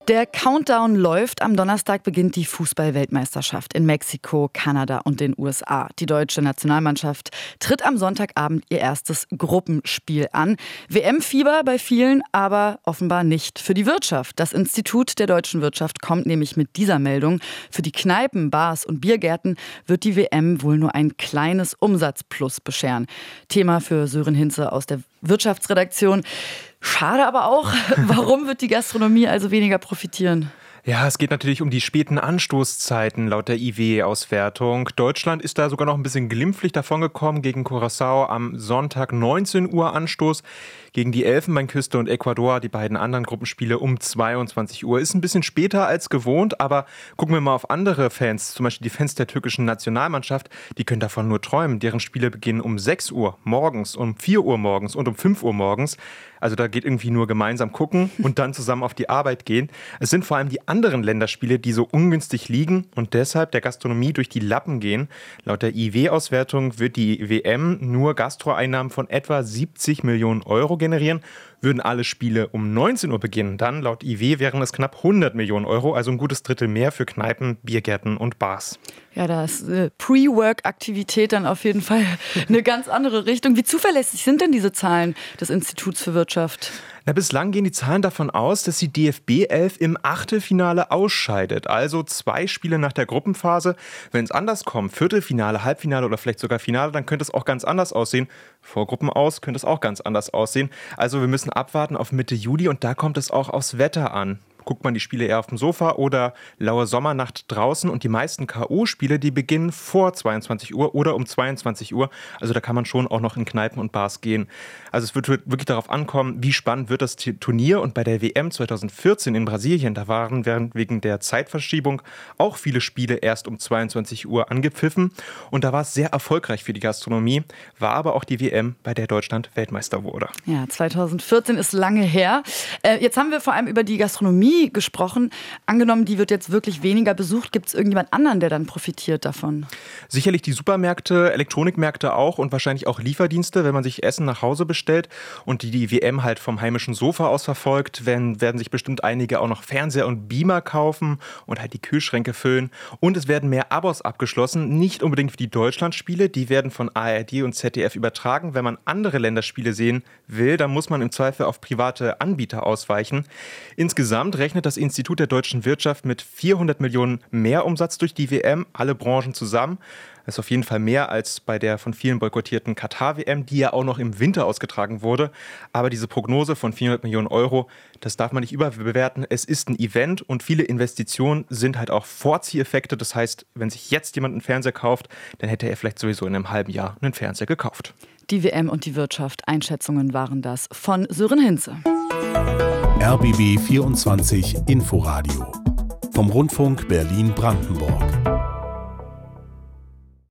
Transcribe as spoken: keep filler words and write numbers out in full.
Der Countdown läuft. Am Donnerstag beginnt die Fußball-Weltmeisterschaft in Mexiko, Kanada und den U S A. Die deutsche Nationalmannschaft tritt am Sonntagabend ihr erstes Gruppenspiel an. W M-Fieber bei vielen, aber offenbar nicht für die Wirtschaft. Das Institut der deutschen Wirtschaft kommt nämlich mit dieser Meldung. Für die Kneipen, Bars und Biergärten wird die W M wohl nur ein kleines Umsatzplus bescheren. Thema für Sören Hinze aus der Wirtschaftsredaktion. Schade aber auch, warum wird die Gastronomie also weniger profitieren? Ja, es geht natürlich um die späten Anstoßzeiten laut der I W-Auswertung. Deutschland ist da sogar noch ein bisschen glimpflich davongekommen gegen Curaçao am Sonntag neunzehn Uhr Anstoß. Gegen die Elfenbeinküste und Ecuador, die beiden anderen Gruppenspiele, um zweiundzwanzig Uhr. Ist ein bisschen später als gewohnt, aber gucken wir mal auf andere Fans, zum Beispiel die Fans der türkischen Nationalmannschaft, die können davon nur träumen. Deren Spiele beginnen um sechs Uhr morgens, um vier Uhr morgens und um fünf Uhr morgens. Also da geht irgendwie nur gemeinsam gucken und dann zusammen auf die Arbeit gehen. Es sind vor allem die anderen Länderspiele, die so ungünstig liegen und deshalb der Gastronomie durch die Lappen gehen. Laut der I W-Auswertung wird die W M nur Gastroeinnahmen von etwa siebzig Millionen Euro generieren. Würden alle Spiele um neunzehn Uhr beginnen, dann laut I W wären es knapp hundert Millionen Euro, also ein gutes Drittel mehr für Kneipen, Biergärten und Bars. Ja, da ist äh, Pre-Work-Aktivität dann auf jeden Fall eine ganz andere Richtung. Wie zuverlässig sind denn diese Zahlen des Instituts für Wirtschaft? Na, bislang gehen die Zahlen davon aus, dass die D F B elf im Achtelfinale ausscheidet. Also zwei Spiele nach der Gruppenphase. Wenn es anders kommt, Viertelfinale, Halbfinale oder vielleicht sogar Finale, dann könnte es auch ganz anders aussehen. Vor Gruppen aus könnte es auch ganz anders aussehen. Also wir müssen abwarten auf Mitte Juli und da kommt es auch aufs Wetter an. Guckt man die Spiele eher auf dem Sofa oder laue Sommernacht draußen und die meisten K O-Spiele, die beginnen vor zweiundzwanzig Uhr oder um zweiundzwanzig Uhr. Also da kann man schon auch noch in Kneipen und Bars gehen. Also es wird wirklich darauf ankommen, wie spannend wird das Turnier. Und bei der W M zweitausendvierzehn in Brasilien, da waren während wegen der Zeitverschiebung auch viele Spiele erst um zweiundzwanzig Uhr angepfiffen. Und da war es sehr erfolgreich für die Gastronomie, war aber auch die W M, bei der Deutschland Weltmeister wurde. Ja, zweitausendvierzehn ist lange her. Äh, jetzt haben wir vor allem über die Gastronomie gesprochen. Angenommen, die wird jetzt wirklich weniger besucht. Gibt es irgendjemand anderen, der dann profitiert davon? Sicherlich die Supermärkte, Elektronikmärkte auch und wahrscheinlich auch Lieferdienste, wenn man sich Essen nach Hause bestellt und die die W M halt vom heimischen Sofa aus verfolgt, werden, werden sich bestimmt einige auch noch Fernseher und Beamer kaufen und halt die Kühlschränke füllen. Und es werden mehr Abos abgeschlossen, nicht unbedingt für die Deutschlandspiele, die werden von A R D und Z D F übertragen. Wenn man andere Länderspiele sehen will, dann muss man im Zweifel auf private Anbieter ausweichen. Insgesamt rechnet das Institut der deutschen Wirtschaft mit vierhundert Millionen mehr Umsatz durch die W M, alle Branchen zusammen. Das ist auf jeden Fall mehr als bei der von vielen boykottierten Katar-W M, die ja auch noch im Winter ausgetragen wurde. Aber diese Prognose von vierhundert Millionen Euro, das darf man nicht überbewerten. Es ist ein Event und viele Investitionen sind halt auch Vorzieheffekte. Das heißt, wenn sich jetzt jemand einen Fernseher kauft, dann hätte er vielleicht sowieso in einem halben Jahr einen Fernseher gekauft. Die W M und die Wirtschaft, Einschätzungen waren das von Sören Hinze. R B B vierundzwanzig Inforadio vom Rundfunk Berlin-Brandenburg.